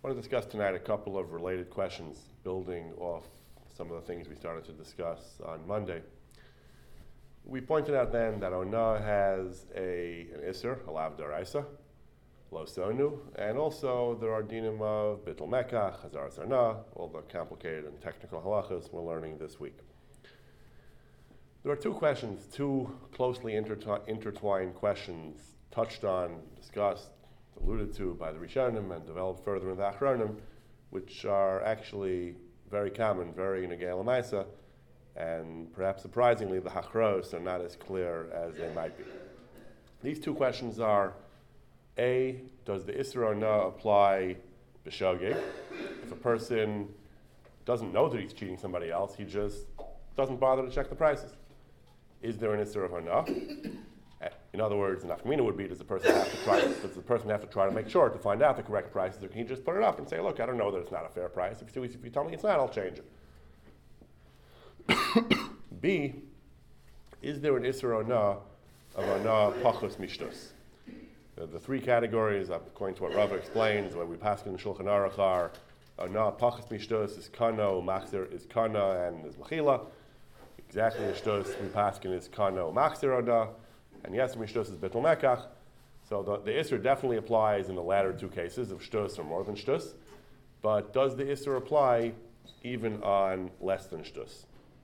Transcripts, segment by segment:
I want to discuss tonight a couple of related questions building off some of the things we started to discuss on Monday. We pointed out then that Ona has an Isser, a Lav Daraisa, Lo Sonu, and also there are dinim of Bittul Mekach, Hazar Zarna, all the complicated and technical halachas we're learning this week. There are two questions, two closely intertwined questions touched on, discussed, alluded to by the Rishonim and developed further in the Achronim, which are actually very common, very Negei L'Maisa, and perhaps surprisingly the Hachros are not as clear as they might be. These two questions are, A, does the Isser Ona apply b'shogeg? If a person doesn't know that he's cheating somebody else, he just doesn't bother to check the prices. Is there an Isser of Ona? In other words, an Afkamina would be, does the person have to try to make sure to find out the correct prices, or can he just put it up and say, look, I don't know that it's not a fair price. If you tell me it's not, I'll change it. B, is there an Isser Ona of Ona Pachos Mishtos? The three categories, according to what Rava explains, the way we pass in Shulchan Aruch are Ona Pachos Mishtos is Kana, Machzir is Kana, and is Mechila. Exactly as Shtos we pass in is Kana, Machzir Ona. And yes, Mishtos is Bittul Mekach. So the Isser definitely applies in the latter two cases of Shtos or more than Shtos. But does the Isser apply even on less than Shtos?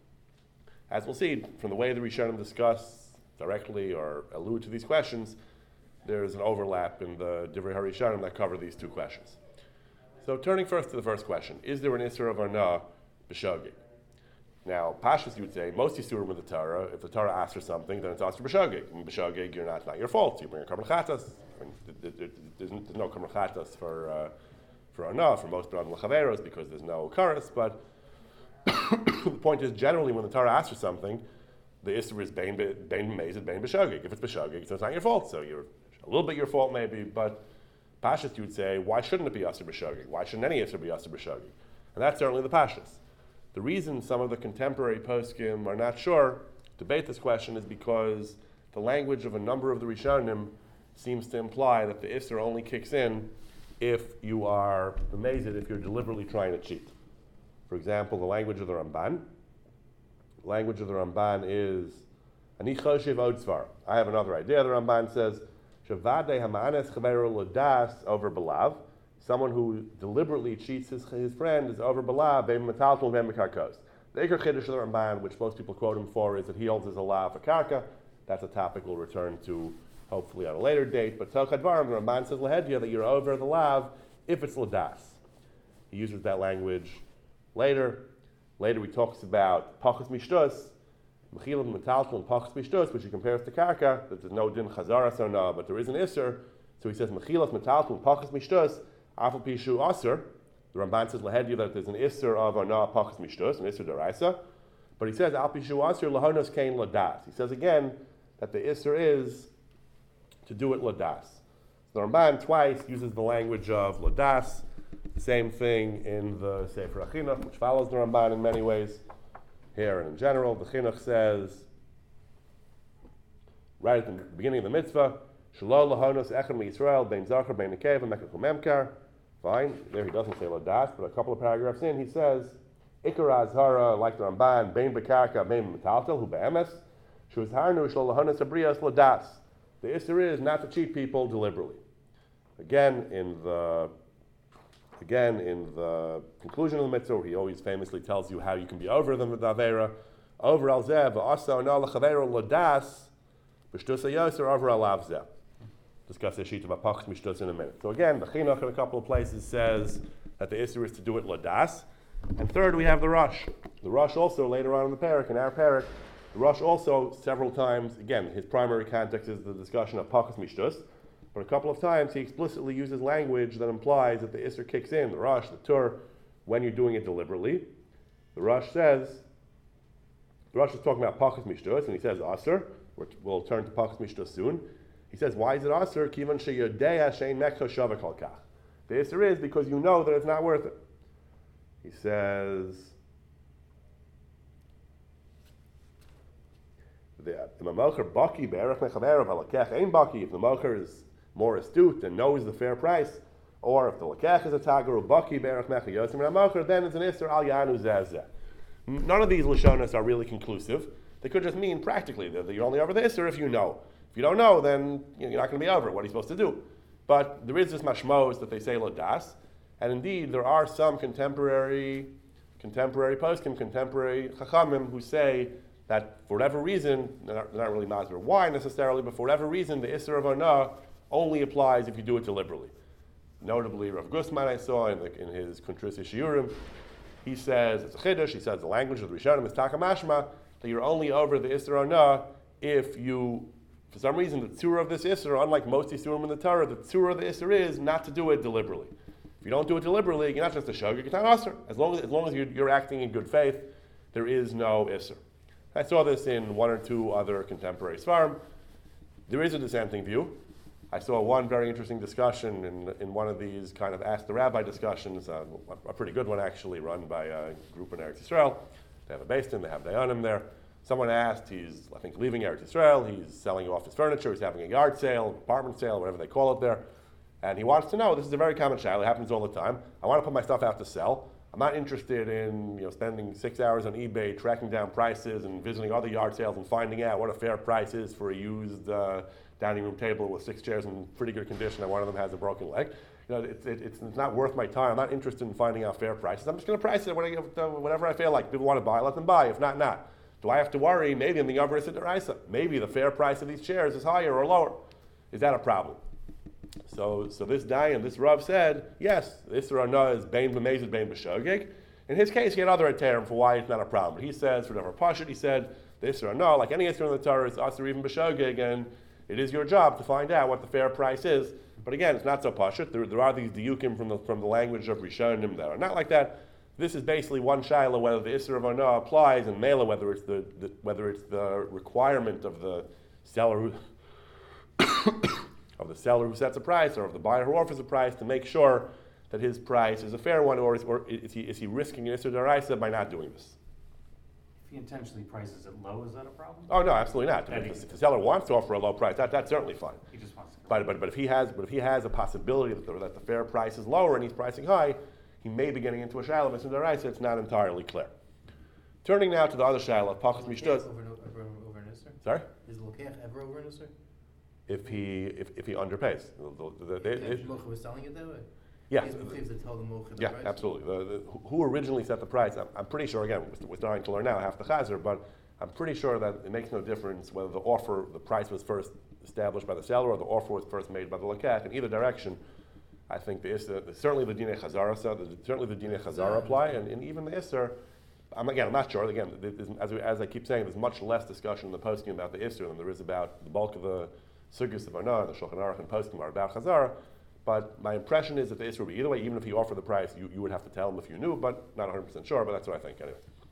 As we'll see, from the way the Rishonim discuss directly or allude to these questions, there's an overlap in the Divrei HaRishonim that cover these two questions. So turning first to the first question, is there an Isser of Ona b'shogeg? Now, Pashas, you would say, most Yisurim of the Torah, if the Torah asks for something, then it's asked for b'shogeg. And b'shogeg, it's not your fault. You bring a Karban Chatas. There's no Karban Chatas for Ona, for most B'nai L'chaveros, because there's no Karas. But the point is, generally, when the Torah asks for something, the Isser is bein mezid, bein b'shogeg. If it's b'shogeg, so it's not your fault. So you're a little bit your fault, maybe. But Pashas, you would say, why shouldn't it be Asur b'shogeg? Why shouldn't any Isser be Asur b'shogeg? And that's certainly the Pashas. The reason some of the contemporary poskim are not sure debate this question is because the language of a number of the Rishonim seems to imply that the Isser only kicks in if you are amazed, if you're deliberately trying to cheat. For example, the language of the Ramban. The language of the Ramban is Ani choshev od svar. I have another idea. The Ramban says Shavadei hamanes chaveru l'das over belav. Someone who deliberately cheats his friend is over belav, beim metaltal, beim mekarkos. The Iker Chiddush of the Ramban, which most people quote him for, is that he holds as a lav for karka. That's a topic we'll return to hopefully on a later date. But Tel Chadvarim, the Ramban says lahedya that you're over the lav if it's ladas. He uses that language later. Later he talks about pachas mishtos, mechilah metaltal and pachas mishtos, which he compares to karka. That there's no din chazara sona, but there is an isser. So he says mechilah metaltal and pachas mishtos. Afal pishu aser, the Ramban says lahedya that there's an isser of Ona pachas mishtos, an isser daraisa, but he says al pishu aser lahonos kain ladas. He says again that the isser is to do it ladas. The Ramban twice uses the language of ladas. Same thing in the Sefer HaChinuch, which follows the Ramban in many ways. Here and in general, the Chinuch says right at the beginning of the mitzvah, Shalol lahonos echad miYisrael bein zachar bein nekev mekach umemkar. Fine. There he doesn't say ladas, but a couple of paragraphs in he says Ikar azhara like the Ramban bein bekarka bein metaltel hu be'emes shuzharnu shlo lahonos abrias ladas. The isser is not to cheat people deliberately. Again in the conclusion of the mitzvah, he always famously tells you how you can be over them with avera, over al zeh v'asa ona lechavera ladas b'shtus hayoser over al avzeh. Discuss the sheet about pachas mishtos in a minute. So again, the Chinuch in a couple of places says that the isser is to do it ladas. And third, we have the Rosh. The Rosh also later on in the parak, in our parak, the Rosh also several times, again, his primary context is the discussion of pachas mishtos, but a couple of times he explicitly uses language that implies that the isser kicks in, the Rosh, the Tur, when you're doing it deliberately. The Rosh is talking about pachas mishtos, and he says aser. We'll turn to pachas mishtos soon. He says, why is it aser? Kivan sheyodeya shein mekcha shava kol kach. The isser is because you know that it's not worth it. He says, if the mocher is more astute and knows the fair price, Or if the lekech is a tagar, ubaki berach mecha yosim ramocher, then it's an isser al yanu zeh. None of these lashonas are really conclusive. They could just mean practically that you're only over the isser if you know. If you don't know, then you're not going to be over it. What are you supposed to do? But there is this mashmos that they say lodas, and indeed there are some contemporary poskim, contemporary chachamim who say that for whatever reason, they're not really masber why necessarily, but for whatever reason, the isser of anah only applies if you do it deliberately. Notably, Rav Gusman I saw in his Kuntris Shiurim, he says, it's a chiddush, he says the language of the Rishonim is takamashma, that you're only over the isser anah if you, for some reason, the tzura of this isser, unlike most isurim in the Torah, the tzura of the isser is not to do it deliberately. If you don't do it deliberately, you're not just a shogeg, you're not aser. As long as you're acting in good faith, there is no isser. I saw this in one or two other contemporary svarim. There is a dissenting view. I saw one very interesting discussion in one of these kind of Ask the Rabbi discussions, a pretty good one actually, run by a group in Eretz Yisrael. They have a beis din, they have dayanim there. Someone asked, he's, I think, leaving Eretz Yisrael, he's selling off his furniture, he's having a yard sale, apartment sale, whatever they call it there. And he wants to know, this is a very common shayla, it happens all the time. I want to put my stuff out to sell. I'm not interested in spending 6 hours on eBay tracking down prices and visiting other yard sales and finding out what a fair price is for a used dining room table with 6 chairs in pretty good condition and one of them has a broken leg. It's not worth my time. I'm not interested in finding out fair prices. I'm just going to price it whatever I feel like. People want to buy, let them buy. If not, not. Do I have to worry? Maybe in the Yavar Issa Deraisa. Maybe the fair price of these chairs is higher or lower. Is that a problem? So this Dayan, this Rav said, yes, this Rana is Bain B'mezid, Bain B'shogeg. In his case, he had other heterim for why it's not a problem. But he says, for whatever Pashut, he said, this Rana, like any Isra in the Torah, is Asr even B'shogeg, and it is your job to find out what the fair price is. But again, it's not so Pashut. There are these diukim from the language of Rishonim that are not like that. This is basically one shaila whether the Isra of Ana applies, and Mela whether it's the requirement of the seller who of the seller who sets a price, or of the buyer who offers a price, to make sure that his price is a fair one, or is he risking an Isser Daraisa by not doing this? If he intentionally prices it low, is that a problem? Oh no, absolutely not. If the seller wants to offer a low price, that's certainly fine. He just wants to. But if he has a possibility that the fair price is lower and he's pricing high, he may be getting into a shayla of Isser Daraisa. It's not entirely clear. Turning now to the other shayla of Pachas Mishdus. Over an Isser? Sorry? Is the Lokech ever over an Isser? If he underpays. Mocha was selling it that way? Yeah. Yeah, price? absolutely. Who originally set the price? I'm pretty sure, again, we're starting to learn now, half the chazer, but I'm pretty sure that it makes no difference whether the price was first established by the seller or the offer was first made by the lakach. In either direction, I think certainly the Dinei Chazara apply, and even the Isser, I'm not sure. Again, as I keep saying, there's much less discussion in the poskim about the Isser than there is about the bulk of the Sugyas of Ana, the Shulchan Aruch and poskim are about Chazara. But my impression is that the Isser would be either way. Even if he offered the price, you would have to tell him if you knew, but not 100% sure. But that's what I think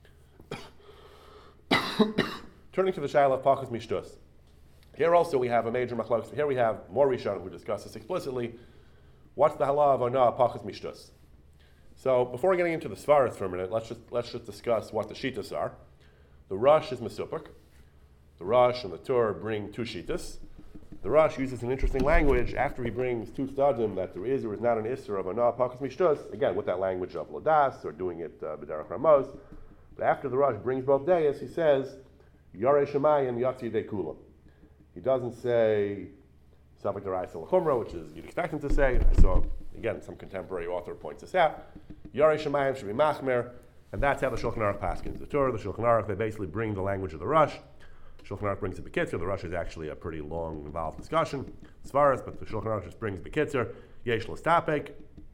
anyway. Turning to the Shaila of Pachas Mishtus. Here also we have a major machlokes. Here we have more Rishonim who discuss this explicitly. What's the halah of Ana Pachas Mishtus? So before getting into the svaras for a minute, let's just discuss what the shitas are. The Rosh is Mesupik. The Rosh and the Tur bring two shitas. The Rosh uses an interesting language after he brings two stadim that there is or is not an Isser of Ana Pachas Mishtus, again with that language of Ladas or doing it B'derech Ramos. But after the Rosh brings both dayas, he says, Yarei Shemayim Yatzi De Kulam. He doesn't say Safek Deraisa L'Chumra, which is you'd expect him to say. I saw, again, some contemporary author points this out. Yarei Shemayim should be Machmer, and that's how the Shulchan Aruch paskins. The Torah, the Shulchan Aruch, they basically bring the language of the Rosh. Shulchan Aruch brings it B'Kitzer. The Rosh is actually a pretty long, involved discussion as far as, but the Shulchan Aruch just brings B'Kitzer, Yesh L'Stapek,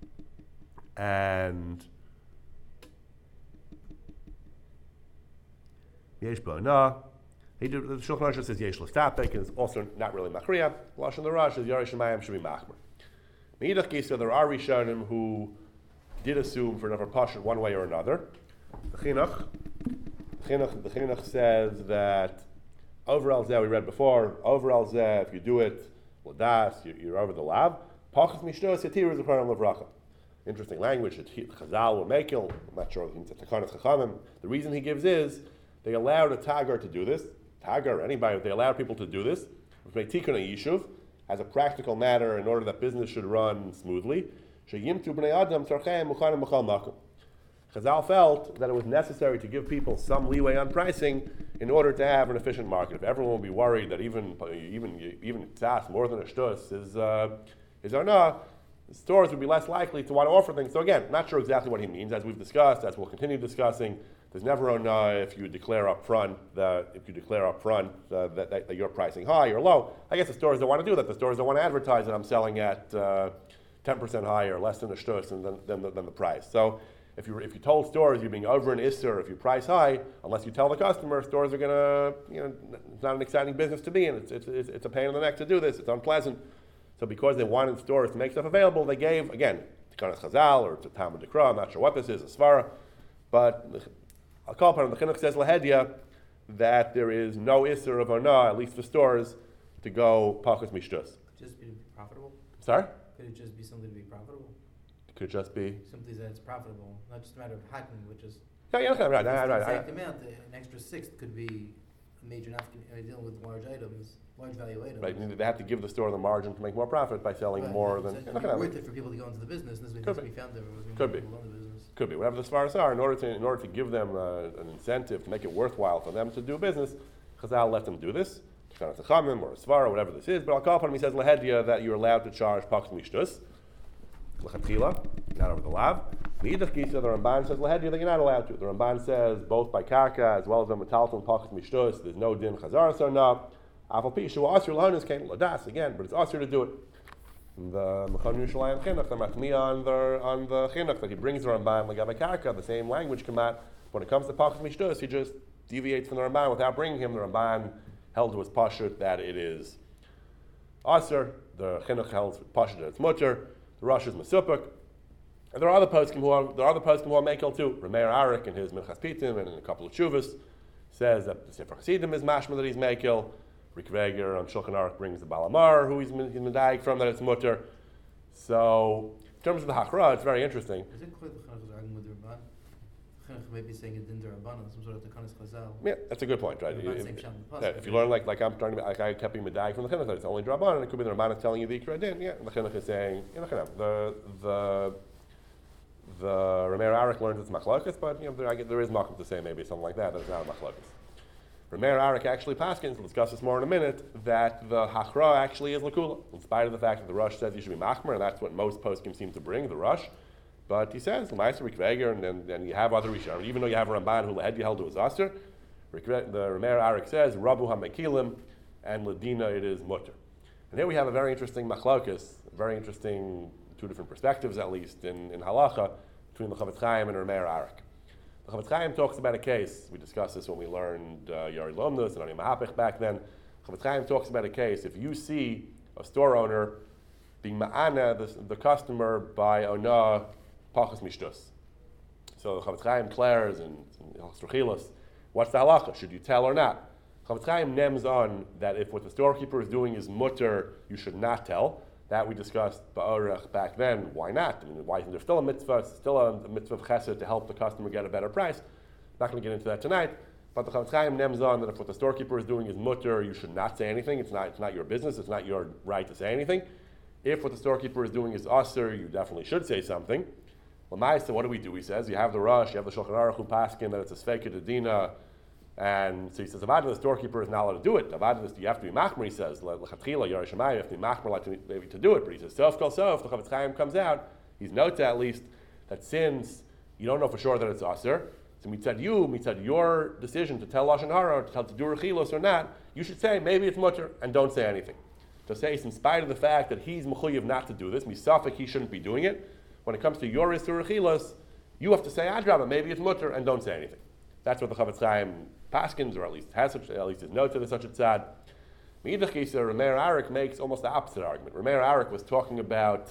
and Yesh B'Ana. The Shulchan Aruch just says Yesh L'Stapek, and it's also not really Machriya. Lashon the Rosh is Yarei Shemayim should be Machmer. Meidach Gisa, there are Rishonim who did assume for another Pashut one way or another. The Chinuch says that over al zeh, we read before, over al zeh, if you do it, ladas, you're over the lav. Pachas mishtos yatir is a karam levracha. Interesting language. Chazal or Mekil, I'm not sure, it's a Takanas Chachamim. The reason he gives is, they allowed a Tagar to do this, Tagar, anybody, they allowed people to do this, which made Tikkun Yishuv, as a practical matter, in order that business should run smoothly. Sheyimtu b'nei adam tzarcheim muchanim b'chol makom. Chazal felt that it was necessary to give people some leeway on pricing in order to have an efficient market. If everyone would be worried that even tzas more than a shtus is arna, stores would be less likely to want to offer things. So again, not sure exactly what he means. As we've discussed, as we'll continue discussing, there's never arna if you declare up front that you're pricing high or low. I guess the stores don't want to do that. The stores don't want to advertise that I'm selling at 10% higher, less than a shtus than the price. So if you told stores you're being over an isser if you price high, unless you tell the customer, stores are gonna, it's not an exciting business to be in. It's a pain in the neck to do this. It's unpleasant. So because they wanted stores to make stuff available, they gave, again, to Kanas Chazal or to Talmud Dekra, I'm not sure what this is, a Svara, but I'll call upon the Chinuch says Lahedya that there is no isser of Arna, at least for stores, to go Pachas Mishtus. Just be profitable? Sorry? Could it just be something to be profitable? Could just be Simply that it's profitable, not just a matter of hacking, which is right. the exact amount. An extra sixth could be a major dealing with large items, large value items. Right, they have to give the store the margin to make more profit by selling more than. It's worth it for people to go into the business. This Could be found there. Could be. Could be. Whatever the svaras are, in order to give them an incentive to make it worthwhile for them to do business, Chazal let them do this. Or a svara, whatever this is. But I'll call upon him. He says Lahedya that you're allowed to charge Pachas Mishtus. L'chatchila, not over the lav. The Ramban says Lahedya that you're not allowed to. The Ramban says both by karka as well as by metalton Pachas Mishtus, there's no din chazaras or not. Afal pishu asur lahanis came ladas again, but it's asur to do it. The Mechon Yerushalayim Chinuch, the matmiya on the Chinuch that he brings the Ramban like by karka, the same language come out. When it comes to Pachas Mishtus, he just deviates from the Ramban without bringing him. The Ramban held to his pashut that it is asur. The Chinuch held pashut that it's mutter. The Rosh is Mesupik. And there are other poskim who are Mekel too. Rameir Arik in his Minchas Pitim and in a couple of Shuvas says that the Sefer Chassidim is mashma that he's Mekel. Rick Veger on Shulchan Aruch brings the Balamar who he's medayik from that it's mutter. So in terms of the Hachra, it's very interesting. Is it clear the Chinuch is arguing with the Ramban? Chinuch may be saying it didn't Rabbanan, some sort of the Kanas Chazal. Yeah, that's a good point, right? If you learn like I'm trying to, like I kept being medayik from the Chinuch, it's only Rabbanan, it could be the Ramban telling you the Ikra din. Yeah, the Chinuch is saying, the Rameir Arik learns it's machlokas, but there is makom to say maybe something like that. It's not a machlokas. Rameir Arik actually paskins, we'll discuss this more in a minute, that the hachra actually is lakula, in spite of the fact that the Rosh says you should be machmer, and that's what most poskim seem to bring, the Rosh. But he says l'maiser rikveger, and then you have other rishon, even though you have a Ramban who lahedya held to his aser, the Rameir Arik says rabu hamekilim, and ladina it is mutter. And here we have a very interesting machlokas, very interesting two different perspectives at least in halacha between the Chavetz Chaim and Rameir Arik. The Chavetz Chaim talks about a case. We discussed this when we learned Yari Lomnus and Ani Mahapich back then. Chavetz Chaim talks about a case. If you see a store owner being ma'ana the customer by ona pachas mishtus, so the Chavetz Chaim declares and Struchilas, what's the halacha? Should you tell or not? Chavetz Chaim nems on that if what the storekeeper is doing is mutter, you should not tell. That we discussed ba'orech back then. Why not? I mean, why isn't there still a mitzvah? It's still a mitzvah of chesed to help the customer get a better price. Not going to get into that tonight. But the Chavetz Chaim nems on that if what the storekeeper is doing is mutter, you should not say anything. It's not your business. It's not your right to say anything. If what the storekeeper is doing is aser, you definitely should say something. L'maisa, what do? He says you have the Rosh, you have the Shulchan Aruch who paskin that it's a sveika dedina. And so he says, Avad, the storekeeper is not allowed to do it. Avad, you have to be machmer, he says. L'chatchila, Yoreh Shamayim, you have to be machmer like to do it. But he says, sof kol sof, the Chavetz Chaim comes out. He's notes at least that since you don't know for sure that it's aser, so mitzad your decision to tell Lashon Hara, to do rechilos or not, you should say, maybe it's mutter, and don't say anything. To say, in spite of the fact that he's mechuyev not to do this, misafik, he shouldn't be doing it, when it comes to your isur rechilos, you have to say, adrabah, maybe it's mutter, and don't say anything. That's what the Chavetz Chaim paskins, or at least his note to the such a tzad. Meidach Kisa, Rameir Arik makes almost the opposite argument. Rameir Arik was talking about,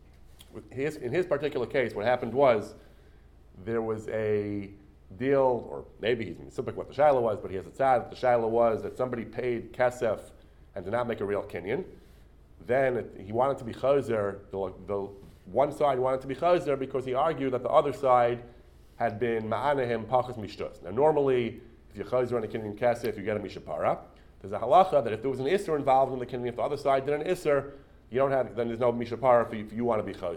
in his particular case, what happened was, there was a deal, or maybe he's specific what the shaila was, but he has a tzad, the shaila was that somebody paid kesef and did not make a real kinyan. Then he wanted to be chazer, the one side wanted to be chazer because he argued that the other side had been ma'anahim pachas mishtus. Now normally, if you're chazer on a kinyan kesef, you get a mishapara. There's a halacha that if there was an isser involved in the kinyan, if the other side did an isser, you don't have, then there's no mishapara if you want to be chazer.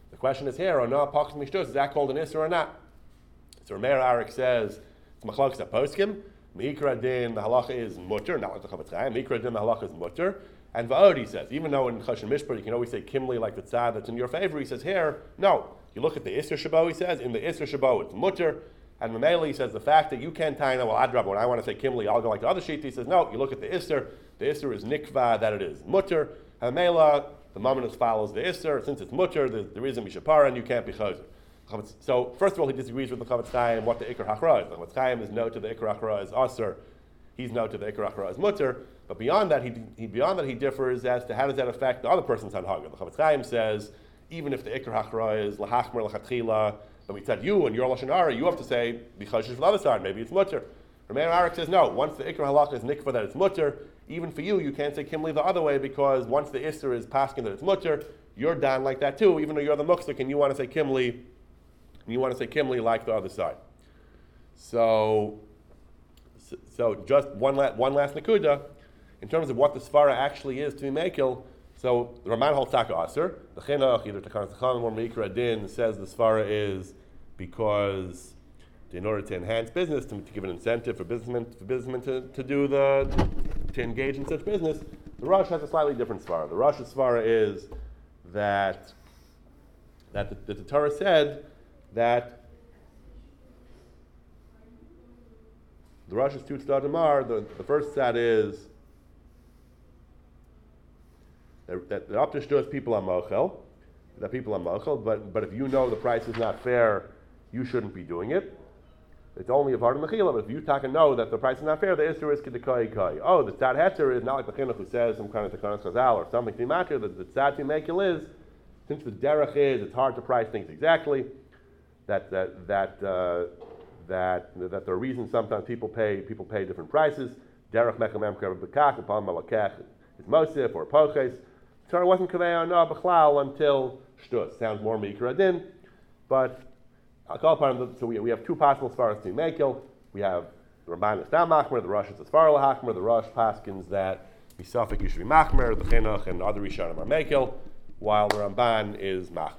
The question is here, Ona Pachas Mishtos, is that called an Isser or not? So Rameir Arik says, it's Machlokes HaPoskim, Meikra Din, the halacha is mutter, not like the Chavetz Chaim, Meikra Din, the halacha is mutter, and Va'od, he says, even though in Choshen Mishpat you can always say Kimli like the tzad that's in your favor, he says here, no, you look at the Isser Shabo, he says, in the Isser Shabo it's mutter, and Mameli says the fact that you can't tie well, Adrab, when I want to say Kimli, I'll go like the other sheet, he says, no, you look at the Isser is Nikva, that it is mutter, and Mamela, the Mamonis follows the Isser, since it's mutter, there is a Mishapara, and you can't be Chazer. So, first of all, he disagrees with the Chavetz Chaim what the Ikar Hachra is. The Chavetz Chaim is no to the Ikar Hachra is Aser, he's no to the Ikar Hachra is Mutter, but beyond that, he differs as to how does that affect the other person's Hanhaga. The Chavetz Chaim says, even if the Ikar Hachra is Lahachmer Lachatchila, then we said you and your Lashon Hara, you have to say, because for the other side, maybe it's Mutter. Rameir Arik says, no, once the Ikar Halach is Nikva that it's Mutter, even for you can't say Kimli the other way, because once the Isser is Paskin that it's Mutter, you're down like that too, even though you're the Muksik and you want to say Kimli, like the other side. So just one last Nakuda, in terms of what the Svara actually is to be Mekil. So the Raman holds Taka Aser, the Chinuch, either Takan Zachan or Meikra Din, says the Svara is because in order to enhance business, to give an incentive for businessmen to engage in such business, the Rosh has a slightly different Svara. The Rosh's Svara is that the Torah said that the Rosh's two tzad Amar, the first tzad is that the up to shtus people are mochel, but if you know the price is not fair, you shouldn't be doing it. It's only a part of mechila, but if you taka know that the price is not fair, the issur is kedekai kai. Oh, the tzad heter is not like the chinuch who says some kind of tekanas chazal or something to matter. The tzad timekil is, since the derech is, it's hard to price things exactly. That there are reasons sometimes people pay different prices. Derech mechamem kerev bekach upon malakech is mosif or poches. The Torah wasn't kaveh no b'chlal until shtus. Sounds more mikra din, but I'll call upon them. So we have two possible svaras to Mekil. We have the Ramban is Stam Machmer, the Rosh is Sfar Lahachmer, the Rosh paskins that Misafik you should be Machmer, the Chinuch and other Rishonim are Mekil, while the Ramban is Machmer.